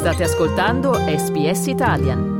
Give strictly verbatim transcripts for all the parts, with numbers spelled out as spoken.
State ascoltando S B S Italian.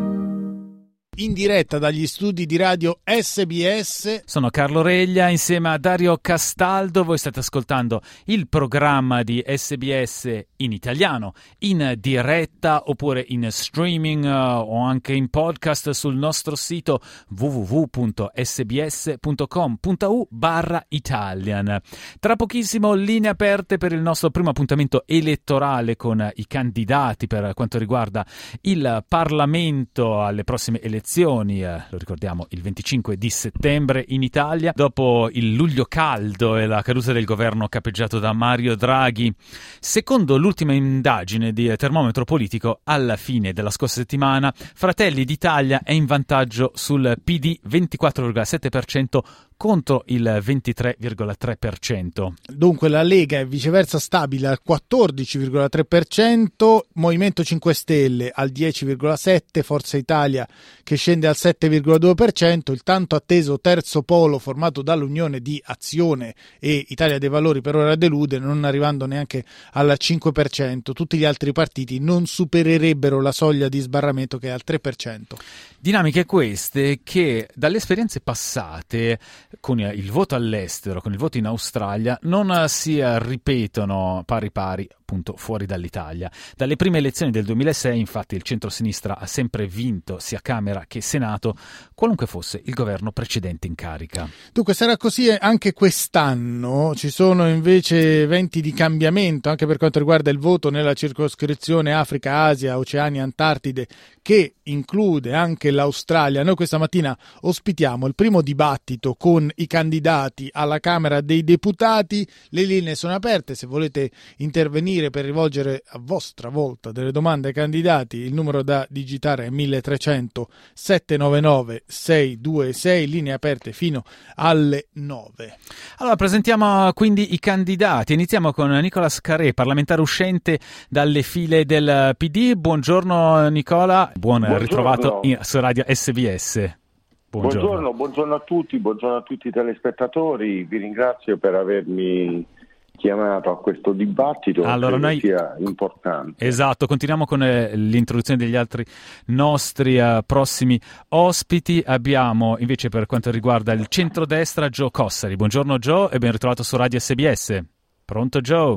In diretta dagli studi di radio S B S. Sono Carlo Reglia insieme a Dario Castaldo. Voi state ascoltando il programma di S B S in italiano, in diretta oppure in streaming uh, o anche in podcast sul nostro sito w w w punto s b s punto com punto a u barra Italian. Tra pochissimo linee aperte per il nostro primo appuntamento elettorale con i candidati per quanto riguarda il Parlamento alle prossime elezioni. Eh, lo ricordiamo il venticinque di settembre in Italia, dopo il luglio caldo e la caduta del governo capeggiato da Mario Draghi. Secondo l'ultima indagine di Termometro Politico, alla fine della scorsa settimana Fratelli d'Italia è in vantaggio sul P D, ventiquattro virgola sette per cento contro il ventitré virgola tre per cento. Dunque la Lega è viceversa stabile al quattordici virgola tre per cento, Movimento cinque Stelle al dieci virgola sette per cento, Forza Italia che scende al sette virgola due per cento, il tanto atteso terzo polo formato dall'unione di Azione e Italia dei Valori per ora delude, non arrivando neanche al cinque per cento. Tutti gli altri partiti non supererebbero la soglia di sbarramento che è al tre per cento. Dinamiche queste che dalle esperienze passate con il voto all'estero, con il voto in Australia, non si ripetono pari pari appunto fuori dall'Italia. Dalle prime elezioni del duemilasei, infatti, il centro-sinistra ha sempre vinto sia Camera che Senato, qualunque fosse il governo precedente in carica. Dunque sarà così anche quest'anno. Ci sono invece venti di cambiamento anche per quanto riguarda il voto nella circoscrizione Africa, Asia, Oceania, Antartide, che include anche l'Australia. Noi questa mattina ospitiamo il primo dibattito con i candidati alla Camera dei Deputati. Le linee sono aperte, se volete intervenire per rivolgere a vostra volta delle domande ai candidati, il numero da digitare è mille trecento settecentonovantanove seicentoventisei, linee aperte fino alle nove. Allora presentiamo quindi i candidati. Iniziamo con Nicolas Carré, parlamentare uscente dalle file del P D. Buongiorno Nicola, buon buongiorno. ritrovato in, su radio S B S. Buongiorno. buongiorno, buongiorno a tutti, buongiorno a tutti i telespettatori, vi ringrazio per avermi chiamato a questo dibattito, allora, che noi... sia importante. Esatto, continuiamo con eh, l'introduzione degli altri nostri uh, prossimi ospiti. Abbiamo invece per quanto riguarda il centrodestra Joe Cossari. Buongiorno Joe e ben ritrovato su radio S B S. Pronto Joe?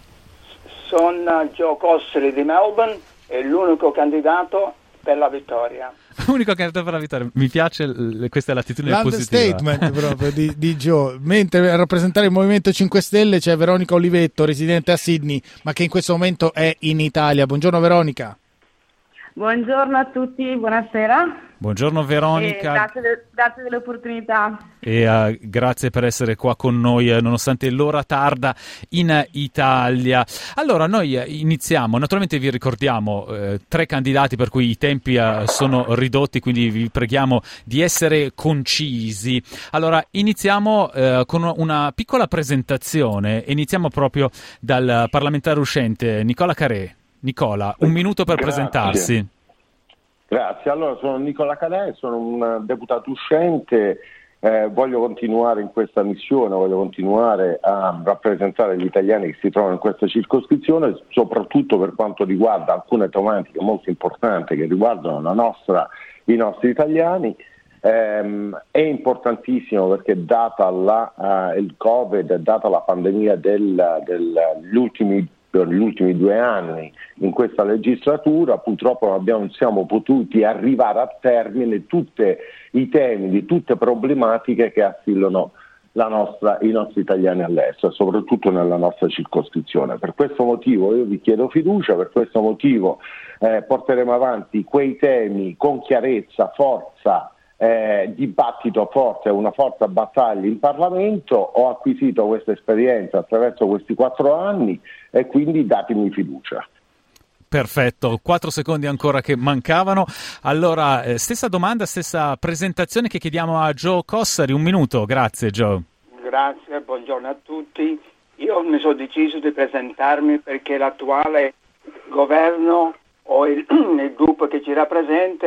Sono Joe Cossari di Melbourne e l'unico candidato per la vittoria. Unico candidato per la vittoria. Mi piace l- questa latitudine positiva. L'understatement proprio di, di Joe. Mentre a rappresentare il Movimento cinque Stelle c'è Veronica Olivetto, residente a Sydney, ma che in questo momento è in Italia. Buongiorno Veronica. Buongiorno a tutti, buonasera. Buongiorno Veronica. E grazie, de- grazie dell'opportunità. E uh, grazie per essere qua con noi eh, nonostante l'ora tarda in Italia. Allora noi eh, iniziamo, naturalmente vi ricordiamo eh, tre candidati per cui i tempi eh, sono ridotti, quindi vi preghiamo di essere concisi. Allora iniziamo eh, con una piccola presentazione, iniziamo proprio dal parlamentare uscente Nicola Carré. Nicola, un minuto per Grazie. presentarsi. Grazie, allora sono Nicola Carré, sono un deputato uscente, eh, voglio continuare in questa missione, voglio continuare a rappresentare gli italiani che si trovano in questa circoscrizione, soprattutto per quanto riguarda alcune tematiche molto importanti che riguardano la nostra, i nostri italiani. Um, è importantissimo perché data la, uh, il Covid, data la pandemia del, del, degli ultimi per gli ultimi due anni in questa legislatura, purtroppo non abbiamo, siamo potuti arrivare a termine tutti i temi di tutte problematiche che assillano la nostra, i nostri italiani all'estero, soprattutto nella nostra circoscrizione. Per questo motivo io vi chiedo fiducia, per questo motivo eh, porteremo avanti quei temi con chiarezza, forza, Eh, dibattito forte, una forte battaglia in Parlamento. Ho acquisito questa esperienza attraverso questi quattro anni e quindi datemi fiducia. Perfetto, quattro secondi ancora che mancavano. Allora, eh, stessa domanda, stessa presentazione che chiediamo a Joe Cossari. Un minuto, grazie Joe. Grazie, buongiorno a tutti. Io mi sono deciso di presentarmi perché l'attuale governo o il, il gruppo che ci rappresenta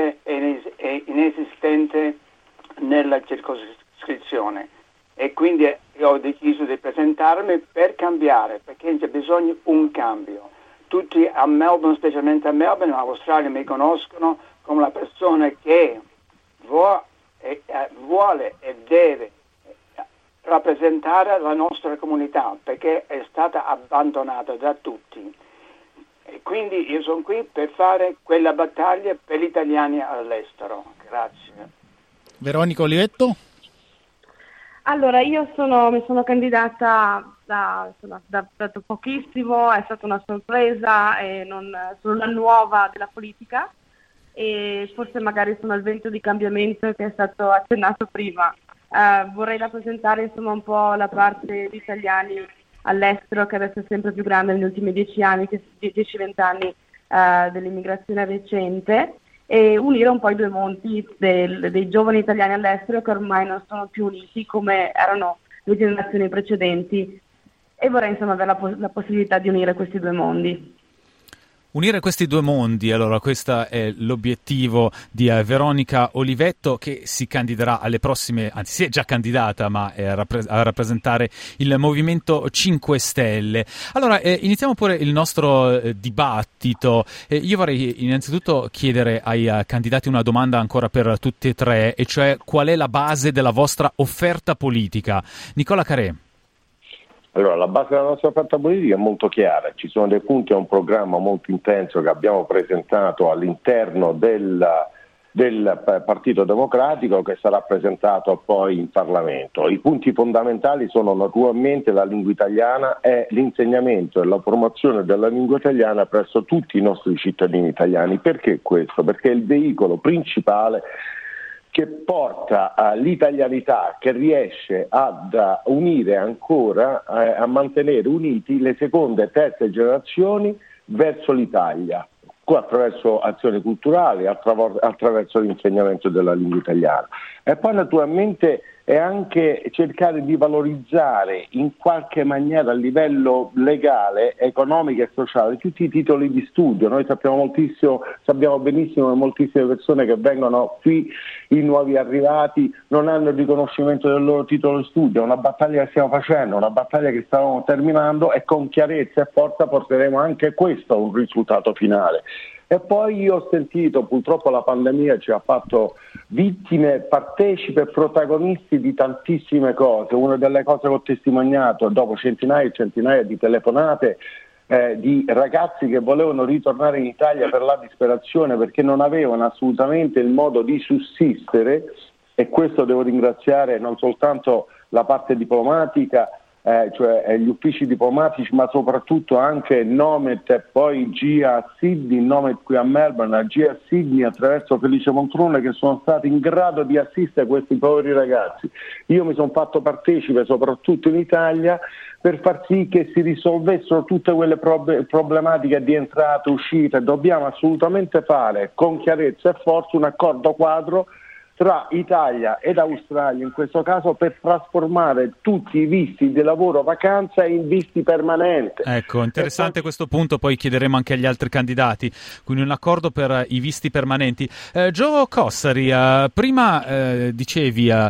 è inesistente nella circoscrizione e quindi ho deciso di presentarmi per cambiare, perché c'è bisogno un cambio. tutti a Melbourne, specialmente a Melbourne, ma Australia mi conoscono come la persona che vuole e, eh, vuole e deve rappresentare la nostra comunità, perché è stata abbandonata da tutti. E quindi io sono qui per fare quella battaglia per gli italiani all'estero. Grazie. Veronica Olivetto? Allora, io sono, mi sono candidata da, insomma, da, da pochissimo, è stata una sorpresa, e non, sono la nuova della politica e forse magari sono al vento di cambiamento che è stato accennato prima. Uh, vorrei rappresentare insomma un po' la parte di italiani all'estero, che adesso è sempre più grande negli ultimi dieci anni, dieci venti anni uh, dell'immigrazione recente, e unire un po' i due mondi del, dei giovani italiani all'estero che ormai non sono più uniti come erano le generazioni precedenti, e vorrei insomma avere la, la possibilità di unire questi due mondi. Unire questi due mondi, allora questo è l'obiettivo di uh, Veronica Olivetto, che si candiderà alle prossime, anzi si è già candidata, ma è a, rappre- a rappresentare il Movimento cinque Stelle. Allora eh, iniziamo pure il nostro eh, dibattito. Eh, io vorrei innanzitutto chiedere ai uh, candidati una domanda ancora per tutti e tre, e cioè qual è la base della vostra offerta politica? Nicola Carè. Allora, la base della nostra offerta politica è molto chiara, ci sono dei punti a un programma molto intenso che abbiamo presentato all'interno del, del Partito Democratico, che sarà presentato poi in Parlamento. I punti fondamentali sono naturalmente la lingua italiana e l'insegnamento e la promozione della lingua italiana presso tutti i nostri cittadini italiani. Perché questo? Perché è il veicolo principale che porta all'italianità, che riesce ad unire ancora, eh, a mantenere uniti le seconde e terze generazioni verso l'Italia, attraverso azioni culturali, attrav- attraverso l'insegnamento della lingua italiana. E poi naturalmente è anche cercare di valorizzare in qualche maniera a livello legale, economico e sociale tutti i titoli di studio. Noi sappiamo moltissimo, sappiamo benissimo che moltissime persone che vengono qui, i nuovi arrivati, non hanno il riconoscimento del loro titolo di studio. È una battaglia che stiamo facendo, una battaglia che stavamo terminando, e con chiarezza e forza porteremo anche questo a un risultato finale. E poi io ho sentito, purtroppo la pandemia ci ha fatto vittime, partecipi e protagonisti di tantissime cose. Una delle cose che ho testimoniato dopo centinaia e centinaia di telefonate eh, di ragazzi che volevano ritornare in Italia per la disperazione, perché non avevano assolutamente il modo di sussistere, e questo devo ringraziare non soltanto la parte diplomatica, Eh, cioè gli uffici diplomatici, ma soprattutto anche Nomet e poi G I A a Sydney, Nomet qui a Melbourne, G I A a Sydney attraverso Felice Montrone, che sono stati in grado di assistere questi poveri ragazzi. Io mi sono fatto partecipe soprattutto in Italia per far sì che si risolvessero tutte quelle prob- problematiche di entrata, uscita. Dobbiamo assolutamente fare con chiarezza e forza un accordo quadro tra Italia ed Australia in questo caso, per trasformare tutti i visti di lavoro vacanza in visti permanenti. Ecco, interessante poi questo punto, poi chiederemo anche agli altri candidati, quindi un accordo per i visti permanenti. Eh, Gio Cossari, eh, prima eh, dicevi eh,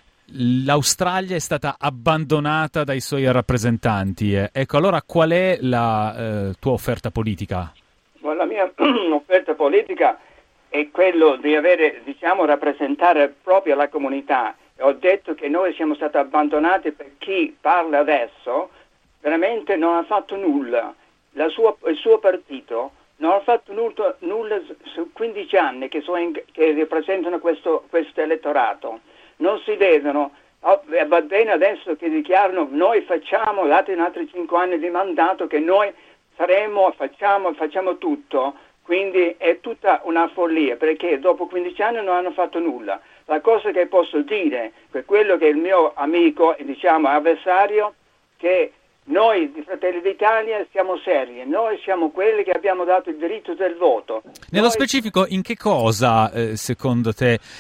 l'Australia è stata abbandonata dai suoi rappresentanti, eh. ecco, allora qual è la eh, tua offerta politica? La mia offerta politica è quello di avere, diciamo, rappresentare proprio la comunità. Ho detto che noi siamo stati abbandonati, per chi parla adesso veramente non ha fatto nulla. La sua, il suo partito non ha fatto nulla, nulla su quindici anni che, sono in, che rappresentano questo, questo elettorato. Non si vedono. Oh, va bene adesso che dichiarano noi facciamo, date in altri cinque anni di mandato, che noi faremo, facciamo, facciamo tutto. Quindi è tutta una follia, perché dopo quindici anni non hanno fatto nulla. La cosa che posso dire, per quello che è il mio amico e diciamo avversario, che noi di Fratelli d'Italia siamo seri, noi siamo quelli che abbiamo dato il diritto del voto. Nello noi... specifico, in che cosa eh, secondo te eh,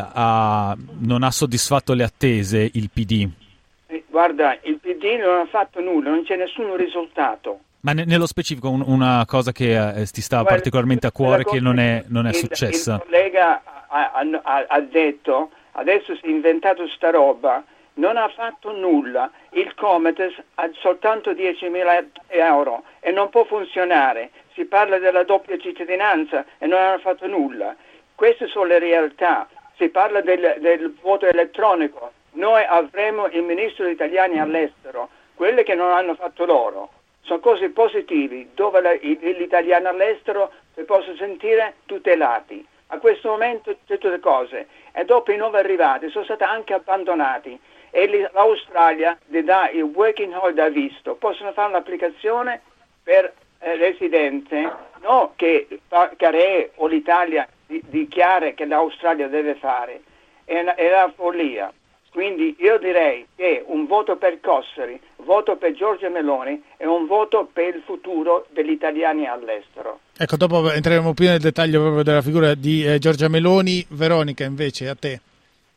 ha, non ha soddisfatto le attese il P D? Guarda, il P D non ha fatto nulla, non c'è nessun risultato. Ma ne- nello specifico un- una cosa che eh, ti sta Guarda, particolarmente a cuore, che non è, non è il, successa. Il collega ha, ha, ha detto, adesso si è inventato sta roba, non ha fatto nulla. Il Comites ha soltanto diecimila euro e non può funzionare. Si parla della doppia cittadinanza e non hanno fatto nulla. Queste sono le realtà. Si parla del, del voto elettronico. Noi avremo il ministro degli italiani all'estero, quelle che non hanno fatto loro. Sono cose positive, dove la, gli italiani all'estero si possono sentire tutelati. A questo momento tutte le cose. E dopo i nuovi arrivati sono stati anche abbandonati. E l'Australia gli dà il working holiday visto, possono fare un'applicazione per eh, residente, no che Carè o l'Italia di, dichiara che l'Australia deve fare, è una, è una follia. Quindi io direi che un voto per Cossari, voto per Giorgia Meloni è un voto per il futuro degli italiani all'estero. Ecco, dopo entreremo più nel dettaglio proprio della figura di eh, Giorgia Meloni. Veronica, invece, a te.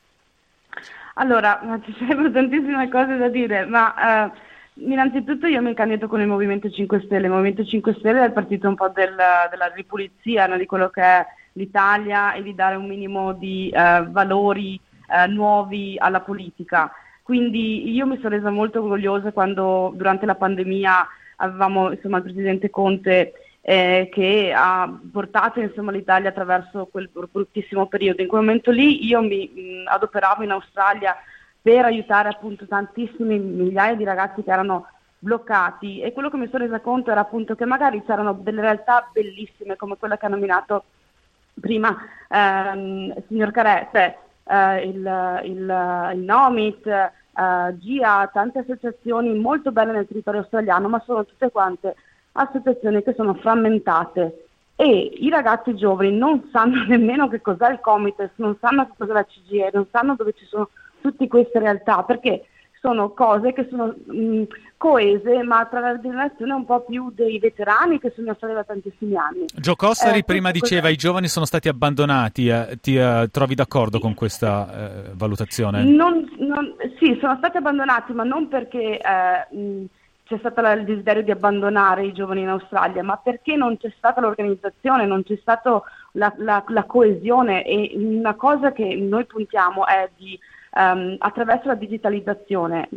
Allora, ci sarebbero tantissime cose da dire, ma eh, innanzitutto io mi candido con il Movimento cinque Stelle. Il Movimento cinque Stelle è il partito un po' del, della ripulizia, no, di quello che è l'Italia e di dare un minimo di eh, valori eh, nuovi alla politica. Quindi io mi sono resa molto orgogliosa quando durante la pandemia avevamo insomma il Presidente Conte eh, che ha portato insomma l'Italia attraverso quel bruttissimo periodo. In quel momento lì io mi mh, adoperavo in Australia per aiutare appunto tantissimi migliaia di ragazzi che erano bloccati, e quello che mi sono resa conto era appunto che magari c'erano delle realtà bellissime come quella che ha nominato prima ehm, il signor Carè, cioè eh, il, il, il Nomit, eh, G I A, tante associazioni molto belle nel territorio australiano, ma sono tutte quante associazioni che sono frammentate, e i ragazzi giovani non sanno nemmeno che cos'è il Comites, non sanno che cos'è la C G I A, non sanno dove ci sono tutte queste realtà, perché sono cose che sono mh, coese, ma tra la generazione un po' più dei veterani che sono stati da tantissimi anni. Gio Cossari eh, prima diceva cos'è? I giovani sono stati abbandonati, eh, ti eh, trovi d'accordo con questa eh, valutazione? Non, non, sì, sono stati abbandonati, ma non perché eh, mh, c'è stato la, il desiderio di abbandonare i giovani in Australia, ma perché non c'è stata l'organizzazione, non c'è stata la, la, la coesione, e una cosa che noi puntiamo è di Um, attraverso la digitalizzazione,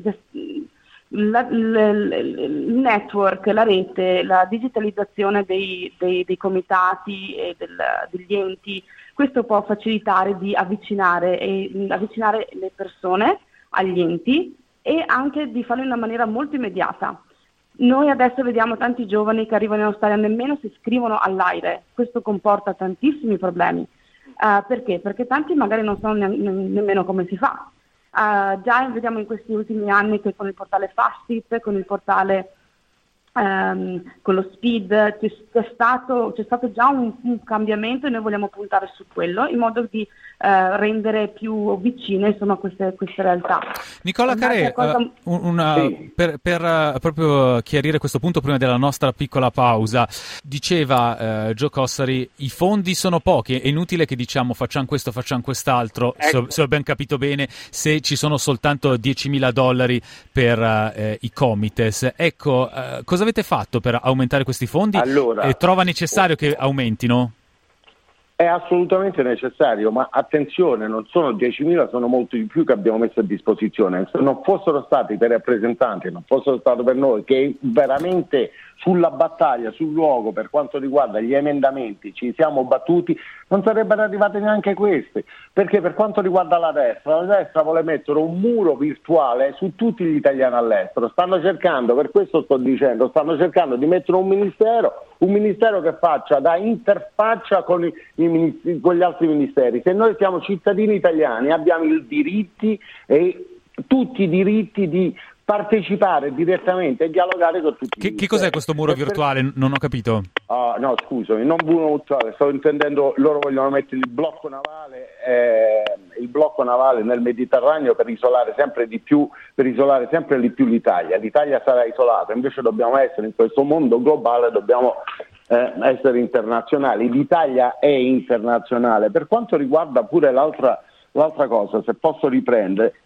la, la, la, il network, la rete, la digitalizzazione dei, dei, dei comitati e del, degli enti, questo può facilitare di avvicinare, e, avvicinare le persone agli enti, e anche di farlo in una maniera molto immediata. Noi adesso vediamo tanti giovani che arrivano in Australia, nemmeno si iscrivono all'AIRE, questo comporta tantissimi problemi. Uh, perché? Perché tanti magari non sanno ne- ne- nemmeno come si fa. Uh, già vediamo in questi ultimi anni che con il portale Fastit, con il portale um, con lo Speed c'è, c'è, stato, c'è stato già un, un cambiamento, e noi vogliamo puntare su quello in modo di uh, rendere più vicine insomma queste, queste realtà. Nicola Carè, cosa... uh, una, sì. per, per uh, proprio chiarire questo punto prima della nostra piccola pausa, diceva uh, Gio Cossari, i fondi sono pochi, è inutile che diciamo facciamo questo, facciamo quest'altro, ecco. se, se ho ben capito bene, se ci sono soltanto diecimila dollari per uh, i Comites. Ecco, uh, cosa avete fatto per aumentare questi fondi? Allora, e trova necessario che aumentino? È assolutamente necessario, ma attenzione, non sono diecimila, sono molto di più che abbiamo messo a disposizione. Se non fossero stati per i rappresentanti, non fossero stati per noi, che veramente sulla battaglia, sul luogo, per quanto riguarda gli emendamenti, ci siamo battuti, non sarebbero arrivate neanche queste. Perché per quanto riguarda la destra, la destra vuole mettere un muro virtuale su tutti gli italiani all'estero. Stanno cercando, per questo sto dicendo, stanno cercando di mettere un ministero, un ministero che faccia da interfaccia con i, i ministri, con gli altri ministeri. Se noi siamo cittadini italiani abbiamo i diritti, e tutti i diritti di partecipare direttamente e dialogare con tutti. Che, che cos'è questo muro virtuale? Per... Non ho capito. Oh, no, scusami, non muro virtuale, sto intendendo, loro vogliono mettere il blocco navale, eh, il blocco navale nel Mediterraneo per isolare sempre di più, per isolare sempre di più l'Italia. L'Italia sarà isolata, invece dobbiamo essere in questo mondo globale, dobbiamo eh, essere internazionali. L'Italia è internazionale. Per quanto riguarda pure l'altra, l'altra cosa, se posso riprendere,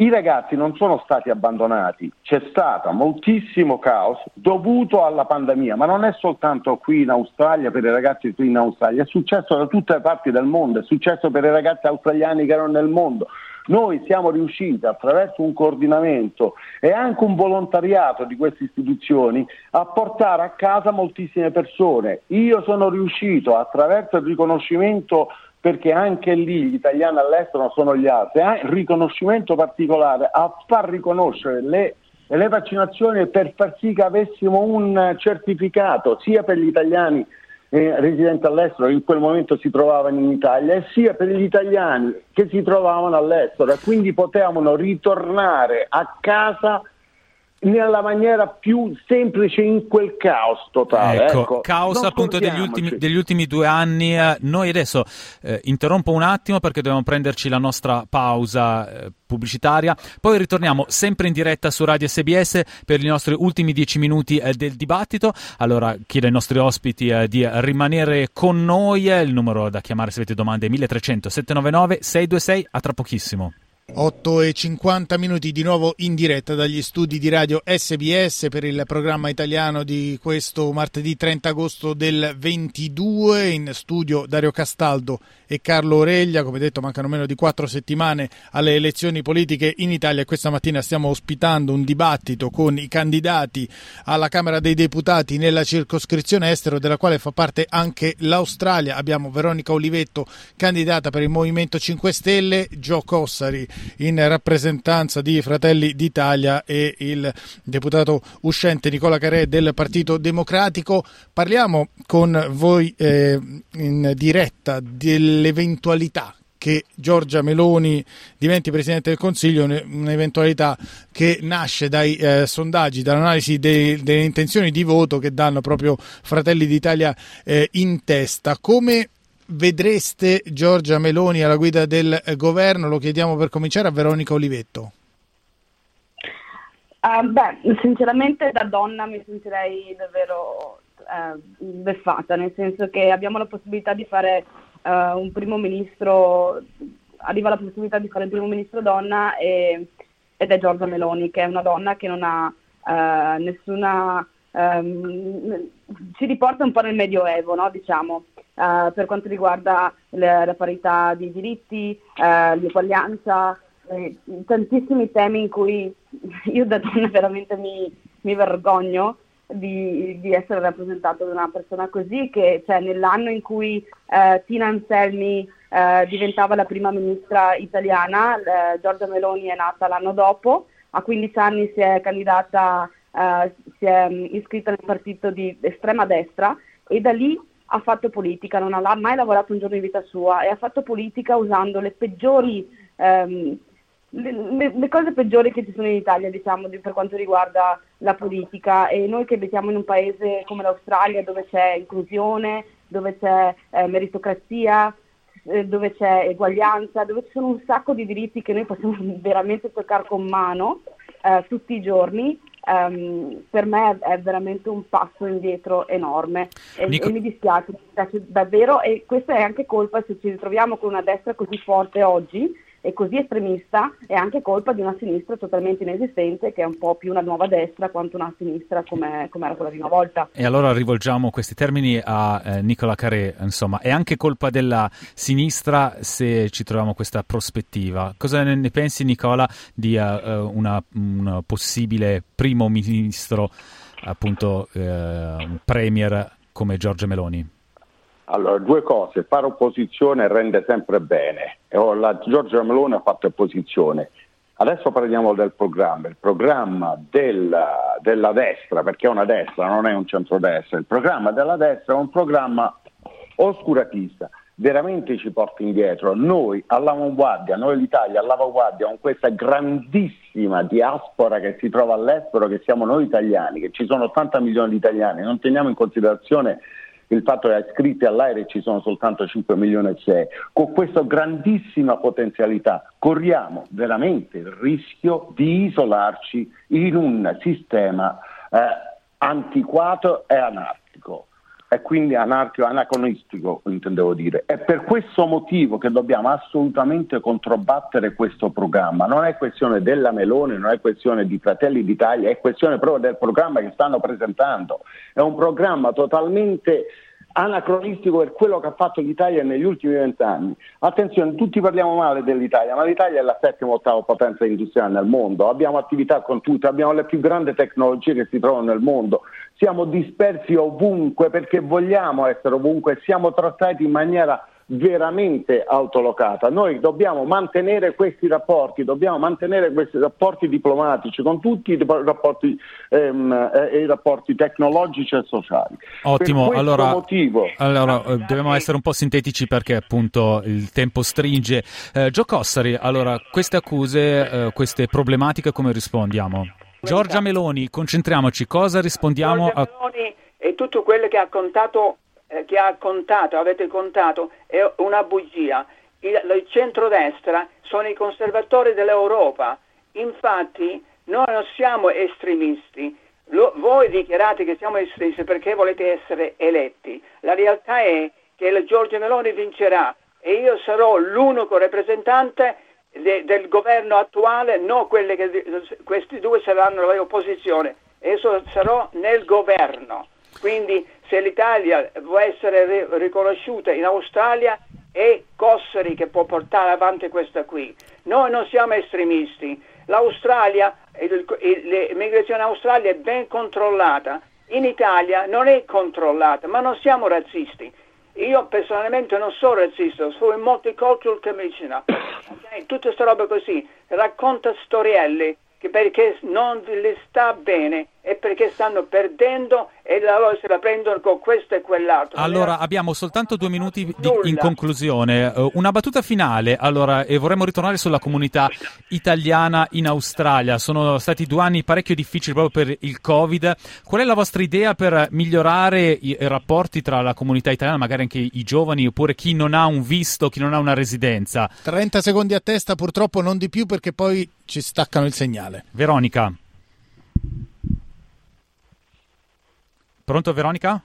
I ragazzi non sono stati abbandonati, c'è stato moltissimo caos dovuto alla pandemia, ma non è soltanto qui in Australia, per i ragazzi qui in Australia, è successo da tutte le parti del mondo, è successo per i ragazzi australiani che erano nel mondo. Noi siamo riusciti attraverso un coordinamento e anche un volontariato di queste istituzioni a portare a casa moltissime persone. Io sono riuscito attraverso il riconoscimento, perché anche lì gli italiani all'estero non sono gli altri, eh, riconoscimento particolare a far riconoscere le, le vaccinazioni per far sì che avessimo un certificato sia per gli italiani eh, residenti all'estero che in quel momento si trovavano in Italia e sia per gli italiani che si trovavano all'estero, e quindi potevano ritornare a casa nella maniera più semplice in quel caos totale. Ecco, ecco, caos appunto degli ultimi, degli ultimi due anni. Eh, noi adesso eh, interrompo un attimo perché dobbiamo prenderci la nostra pausa eh, pubblicitaria, poi ritorniamo sempre in diretta su Radio S B S per i nostri ultimi dieci minuti eh, del dibattito. Allora chiedo ai nostri ospiti eh, di rimanere con noi, il numero da chiamare se avete domande è uno tre zero zero sette nove nove sei due sei, a tra pochissimo. otto e cinquanta minuti di nuovo in diretta dagli studi di Radio S B S per il programma italiano di questo martedì trenta agosto del ventidue. In studio Dario Castaldo e Carlo Oreglia. Come detto, mancano meno di quattro settimane alle elezioni politiche in Italia e questa mattina stiamo ospitando un dibattito con i candidati alla Camera dei Deputati nella circoscrizione estero, della quale fa parte anche l'Australia. Abbiamo Veronica Olivetto, candidata per il Movimento cinque Stelle, Gio Cossari in rappresentanza di Fratelli d'Italia e il deputato uscente Nicola Carè del Partito Democratico. Parliamo con voi eh, in diretta dell'eventualità che Giorgia Meloni diventi Presidente del Consiglio, un'eventualità che nasce dai eh, sondaggi, dall'analisi dei, delle intenzioni di voto che danno proprio Fratelli d'Italia eh, in testa. Come vedreste Giorgia Meloni alla guida del governo? Lo chiediamo per cominciare a Veronica Olivetto. Uh, beh, sinceramente da donna mi sentirei davvero uh, beffata, nel senso che abbiamo la possibilità di fare uh, un primo ministro, arriva la possibilità di fare il primo ministro donna e, ed è Giorgia Meloni, che è una donna che non ha uh, nessuna... Um, ci riporta un po' nel Medioevo, no? Diciamo. Uh, per quanto riguarda le, la parità di diritti, uh, l'uguaglianza, eh, tantissimi temi in cui io da donna veramente mi, mi vergogno di, di essere rappresentata da una persona così, che cioè, nell'anno in cui uh, Tina Anselmi uh, diventava la prima ministra italiana, uh, Giorgia Meloni è nata l'anno dopo, a quindici anni si è candidata, uh, si è um, iscritta nel partito di estrema destra e da lì ha fatto politica, non ha mai lavorato un giorno in vita sua e ha fatto politica usando le peggiori, ehm, le, le, le cose peggiori che ci sono in Italia, diciamo, di, per quanto riguarda la politica. E noi che abitiamo in un paese come l'Australia, dove c'è inclusione, dove c'è eh, meritocrazia, eh, dove c'è eguaglianza, dove ci sono un sacco di diritti che noi possiamo veramente toccare con mano eh, tutti i giorni, Um, per me è veramente un passo indietro enorme e, Nico... e mi dispiace, mi dispiace davvero, e questa è anche colpa, se ci ritroviamo con una destra così forte oggi e così estremista, è anche colpa di una sinistra totalmente inesistente, che è un po' più una nuova destra quanto una sinistra come era quella di una volta. E allora rivolgiamo questi termini a eh, Nicola Carè, insomma, è anche colpa della sinistra se ci troviamo questa prospettiva. Cosa ne, ne pensi, Nicola, di uh, una, un possibile primo ministro, appunto uh, un premier come Giorgia Meloni? Allora, due cose: fare opposizione rende sempre bene, e la Giorgia Meloni ha fatto opposizione. Adesso parliamo del programma, il programma della, della destra, perché è una destra, non è un centrodestra, il programma della destra è un programma oscuratista, veramente ci porta indietro. Noi all'avanguardia, noi l'Italia all'avanguardia con questa grandissima diaspora che si trova all'estero, che siamo noi italiani, che ci sono ottanta milioni di italiani, non teniamo in considerazione il fatto che iscritti all'A I R E ci sono soltanto cinque milioni e sei. Con questa grandissima potenzialità corriamo veramente il rischio di isolarci in un sistema eh, antiquato e anarchico. e quindi anarchico, anacronistico, intendevo dire. È per questo motivo che dobbiamo assolutamente controbattere questo programma. Non è questione della Meloni, non è questione di Fratelli d'Italia, è questione proprio del programma che stanno presentando. È un programma totalmente anacronistico per quello che ha fatto l'Italia negli ultimi vent'anni. Attenzione, tutti parliamo male dell'Italia, ma l'Italia è la settima o ottava potenza industriale nel mondo, abbiamo attività con tutte, abbiamo le più grandi tecnologie che si trovano nel mondo, siamo dispersi ovunque perché vogliamo essere ovunque, siamo trattati in maniera veramente autolocata. Noi dobbiamo mantenere questi rapporti, dobbiamo mantenere questi rapporti diplomatici con tutti i rapporti, ehm, eh, i rapporti tecnologici e sociali. Ottimo, per allora, motivo... allora eh, dobbiamo essere un po' sintetici perché appunto il tempo stringe. Eh, Gio Cossari, allora queste accuse, eh, queste problematiche come rispondiamo? Giorgia Meloni, concentriamoci, cosa rispondiamo Giorgia a... Meloni e tutto quello che ha contato che ha contato, avete contato, è una bugia. Il, il centrodestra sono i conservatori dell'Europa. Infatti noi non siamo estremisti. Lo, voi dichiarate che siamo estremisti perché volete essere eletti. La realtà è che la Giorgia Meloni vincerà e io sarò l'unico rappresentante de, del governo attuale, non quelle che questi due saranno l'opposizione. E io sarò nel governo. Quindi se l'Italia vuole essere riconosciuta in Australia è Cossari che può portare avanti questa qui. Noi non siamo estremisti. L'Australia, l'immigrazione in Australia è ben controllata. In Italia non è controllata, ma non siamo razzisti. Io personalmente non sono razzista, sono il Multicultural Commissioner. Okay? Tutte queste robe così. Racconta storielle che perché non le sta bene e perché stanno perdendo e allora se la prendono con questo e quell'altro. Allora abbiamo soltanto due minuti di, in conclusione, uh, una battuta finale. Allora e vorremmo ritornare sulla comunità italiana in Australia. Sono stati due anni parecchio difficili proprio per il Covid. Qual è la vostra idea per migliorare i, i rapporti tra la comunità italiana, magari anche i giovani oppure chi non ha un visto, chi non ha una residenza? trenta secondi a testa, purtroppo non di più perché poi ci staccano il segnale. Veronica. Pronto Veronica?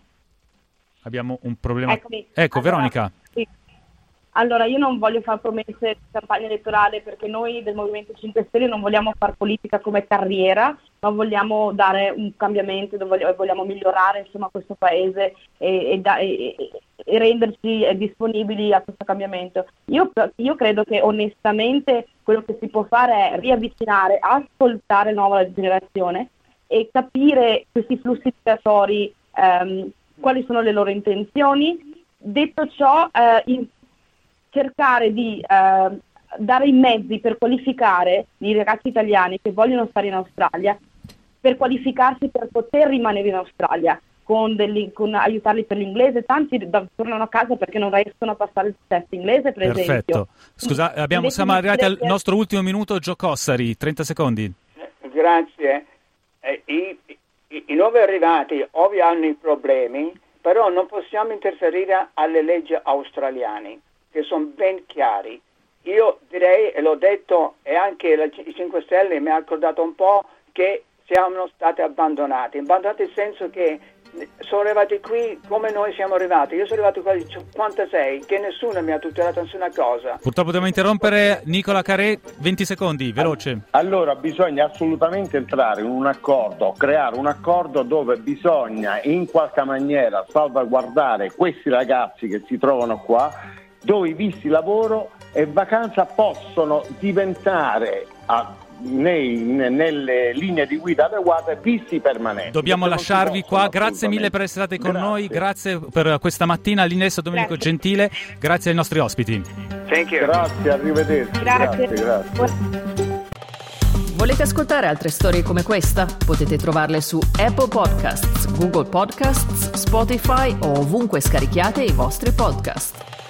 Abbiamo un problema. Eccomi. Ecco allora, Veronica. Sì. Allora io non voglio fare promesse di campagna elettorale perché noi del Movimento cinque Stelle non vogliamo fare politica come carriera, ma vogliamo dare un cambiamento, vogliamo migliorare insomma questo paese e, e, da, e, e renderci disponibili a questo cambiamento. Io, io credo che onestamente quello che si può fare è riavvicinare, ascoltare la nuova generazione e capire questi flussi migratori, ehm, quali sono le loro intenzioni. Detto ciò, eh, in, cercare di eh, dare i mezzi per qualificare i ragazzi italiani che vogliono stare in Australia, per qualificarsi per poter rimanere in Australia, con, degli, con aiutarli per l'inglese. Tanti da, tornano a casa perché non riescono a passare il test inglese, per Perfetto. esempio. Scusa, abbiamo, siamo arrivati al nostro ultimo minuto. Gio Cossari, trenta secondi. Grazie. Eh, i, i, I nuovi arrivati ovvio hanno i problemi, però non possiamo interferire alle leggi australiane, che sono ben chiari. Io direi, e l'ho detto, e anche la, i cinque Stelle mi ha accordato un po', che siamo stati abbandonati. Abbandonati nel senso che sono arrivati qui come noi siamo arrivati. Io sono arrivato qua al cinquantasei, che nessuno mi ha tutelato nessuna cosa. Purtroppo dobbiamo interrompere. Nicola Carè, venti secondi, veloce. Allora bisogna assolutamente entrare in un accordo, creare un accordo dove bisogna in qualche maniera salvaguardare questi ragazzi che si trovano qua, dove i visti lavoro e vacanza possono diventare a Nei, nelle linee di guida adeguate visti permanenti. Dobbiamo lasciarvi qua, grazie mille per essere stati con grazie. noi, grazie per questa mattina all'Innesto Domenico grazie. Gentile, grazie ai nostri ospiti. Thank you. Grazie, arrivederci. Grazie. Grazie, grazie. Volete ascoltare altre storie come questa? Potete trovarle su Apple Podcasts, Google Podcasts, Spotify o ovunque scarichiate i vostri podcast.